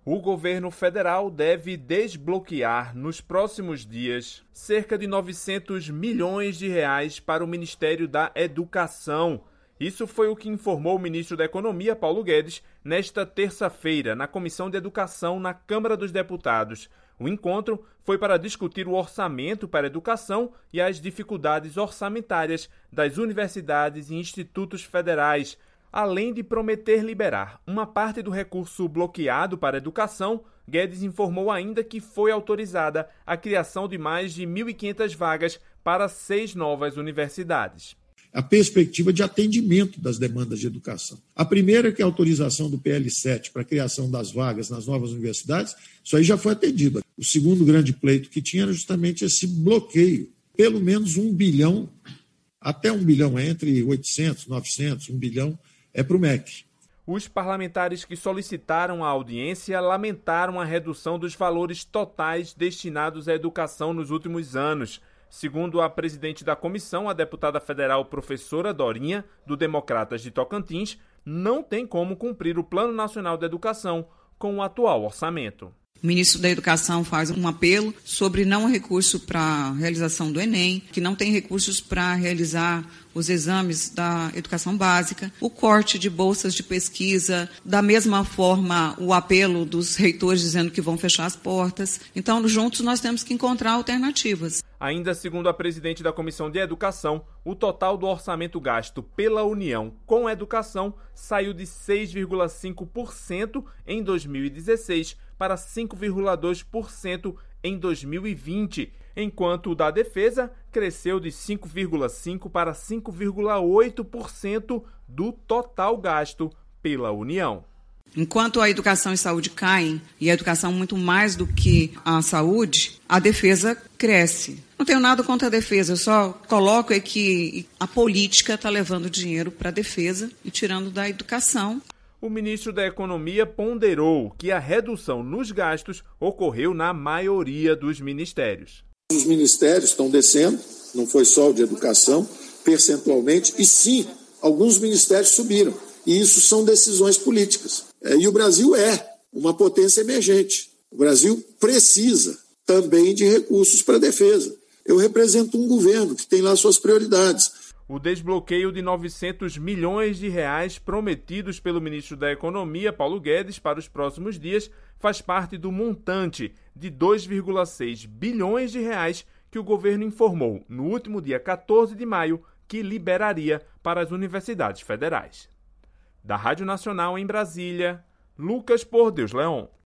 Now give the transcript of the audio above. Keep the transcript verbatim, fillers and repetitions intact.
O governo federal deve desbloquear nos próximos dias cerca de novecentos milhões de reais para o Ministério da Educação. Isso foi o que informou o ministro da Economia, Paulo Guedes, nesta terça-feira, na Comissão de Educação na Câmara dos Deputados. O encontro foi para discutir o orçamento para a educação e as dificuldades orçamentárias das universidades e institutos federais, além de prometer liberar uma parte do recurso bloqueado para a educação. Guedes informou ainda que foi autorizada a criação de mais de mil e quinhentas vagas para seis novas universidades. A perspectiva de atendimento das demandas de educação. A primeira, que é a autorização do P L sete para a criação das vagas nas novas universidades, isso aí já foi atendido. O segundo grande pleito que tinha era justamente esse bloqueio. Pelo menos um bilhão, até um bilhão, entre oitocentos, novecentos, um bilhão, é para o M E C. Os parlamentares que solicitaram a audiência lamentaram a redução dos valores totais destinados à educação nos últimos anos. Segundo a presidente da comissão, a deputada federal professora Dorinha, do Democratas de Tocantins, não tem como cumprir o Plano Nacional de Educação com o atual orçamento. O ministro da Educação faz um apelo sobre não recurso para a realização do Enem, que não tem recursos para realizar os exames da educação básica, o corte de bolsas de pesquisa, da mesma forma o apelo dos reitores dizendo que vão fechar as portas. Então, juntos nós temos que encontrar alternativas. Ainda segundo a presidente da Comissão de Educação, o total do orçamento gasto pela União com a educação saiu de seis vírgula cinco por cento em dois mil e dezesseis para cinco vírgula dois por cento em dois mil e vinte, enquanto o da defesa cresceu de cinco vírgula cinco por cento para cinco vírgula oito por cento do total gasto pela União. Enquanto a educação e saúde caem, e a educação muito mais do que a saúde, a defesa cresce. Não tenho nada contra a defesa, eu só coloco é que a política está levando dinheiro para a defesa e tirando da educação. O ministro da Economia ponderou que a redução nos gastos ocorreu na maioria dos ministérios. Os ministérios estão descendo, não foi só o de educação, percentualmente, e sim, alguns ministérios subiram. E isso são decisões políticas. E o Brasil é uma potência emergente. O Brasil precisa também de recursos para a defesa. Eu represento um governo que tem lá suas prioridades. O desbloqueio de novecentos milhões de reais prometidos pelo ministro da Economia, Paulo Guedes, para os próximos dias faz parte do montante de dois vírgula seis bilhões de reais que o governo informou no último dia quatorze de maio que liberaria para as universidades federais. Da Rádio Nacional em Brasília, Lucas Por Deus Leon.